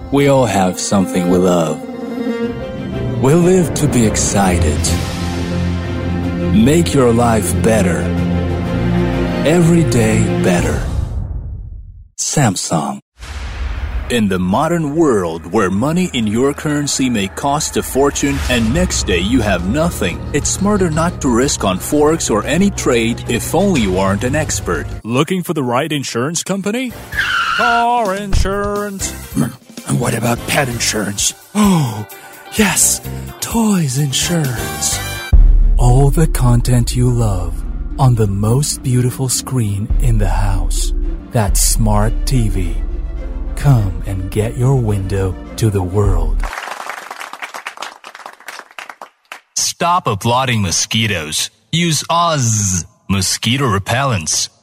We all have something we love. We live to be excited. Make your life better. Every day better. Samsung. In the modern world where money in your currency may cost a fortune and next day you have nothing, it's smarter not to risk on Forex or any trade if only you aren't an expert. Looking for the right insurance company? Car insurance. And what about pet insurance? Oh, yes, toys insurance. All the content you love on the most beautiful screen in the house. That's Smart TV. Come and get your window to the world. Stop applauding mosquitoes. Use Oz mosquito repellents.